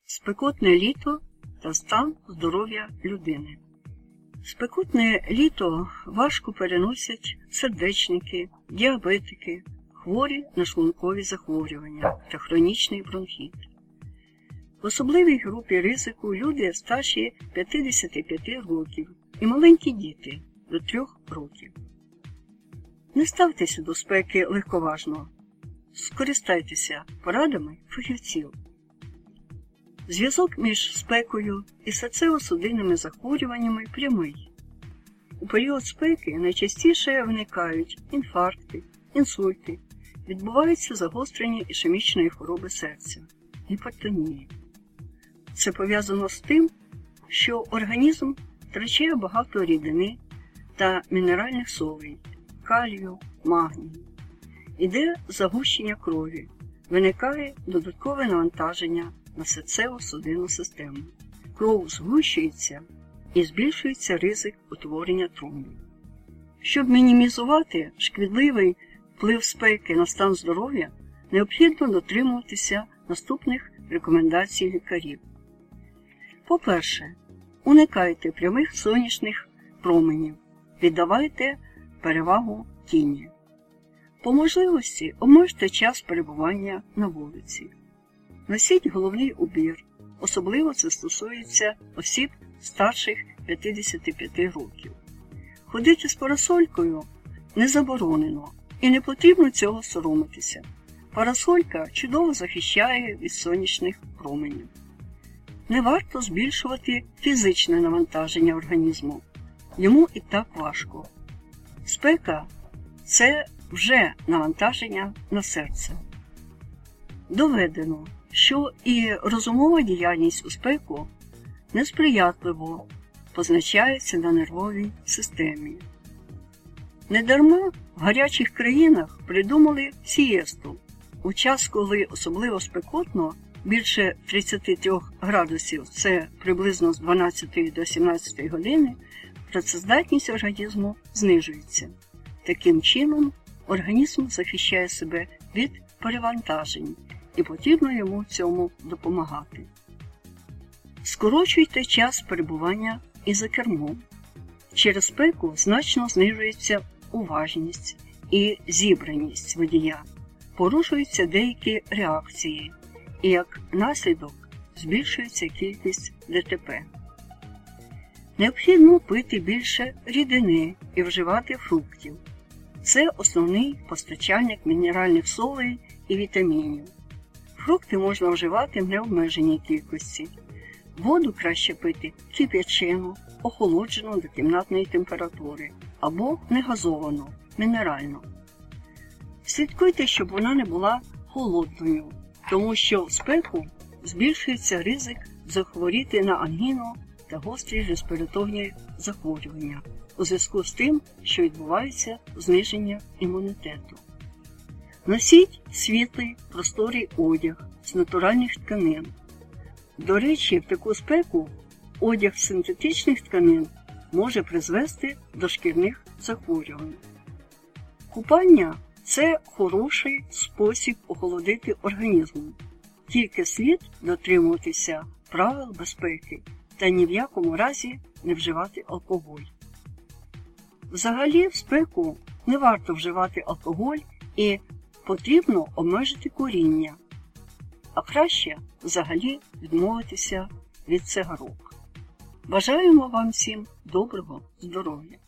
Спекотне літо та стан здоров'я людини. Спекотне літо важко переносять сердечники, діабетики, хворі на шлункові захворювання та хронічний бронхіт. В особливій групі ризику люди старші 55 років і маленькі діти до 3 років. Не ставтеся до спеки легковажно. Скористайтеся порадами фахівців. Зв'язок між спекою і серцево-судинними захворюваннями прямий. У період спеки найчастіше виникають інфаркти, інсульти, відбуваються загострення ішемічної хвороби серця, гіпертонії. Це пов'язано з тим, що організм втрачає багато рідини та мінеральних солей, калію, магнію. Іде загущення крові, виникає додаткове навантаження на серцево-судинну систему. Кров згущується і збільшується ризик утворення тромбів. Щоб мінімізувати шкідливий вплив спеки на стан здоров'я, необхідно дотримуватися наступних рекомендацій лікарів. По-перше, уникайте прямих сонячних променів, віддавайте перевагу тіні. По можливості обмежте час перебування на вулиці. Носіть головний убір, особливо це стосується осіб старших 55 років. Ходити з парасолькою не заборонено і не потрібно цього соромитися. Парасолька чудово захищає від сонячних променів. Не варто збільшувати фізичне навантаження організму. Йому і так важко. Спека – це вже навантаження на серце. Доведено, що і розумова діяльність у спеку несприятливо позначається на нервовій системі. Недарма в гарячих країнах придумали сієсту. У час, коли особливо спекотно, більше 33 градусів, це приблизно з 12 до 17 години, працездатність організму знижується. Таким чином, організм захищає себе від перевантажень, і потрібно йому в цьому допомагати. Скорочуйте час перебування і за кермом. Через спеку значно знижується уважність і зібраність водія, порушуються деякі реакції, і як наслідок збільшується кількість ДТП. Необхідно пити більше рідини і вживати фруктів. Це основний постачальник мінеральних солей і вітамінів. Фрукти можна вживати в необмеженій кількості. Воду краще пити кип'ячену, охолоджену до кімнатної температури або негазовану, мінеральну. Слідкуйте, щоб вона не була холодною, тому що в спеку збільшується ризик захворіти на ангіну та гострі респіраторні захворювання у зв'язку з тим, що відбувається зниження імунітету. Носіть світлий, просторий одяг з натуральних тканин. До речі, в таку спеку одяг з синтетичних тканин може призвести до шкірних захворювань. Купання – це хороший спосіб охолодити організм. Тільки слід дотримуватися правил безпеки та ні в якому разі не вживати алкоголь. Взагалі в спеку не варто вживати алкоголь і потрібно обмежити куріння, а краще взагалі відмовитися від цигарок. Бажаємо вам всім доброго здоров'я!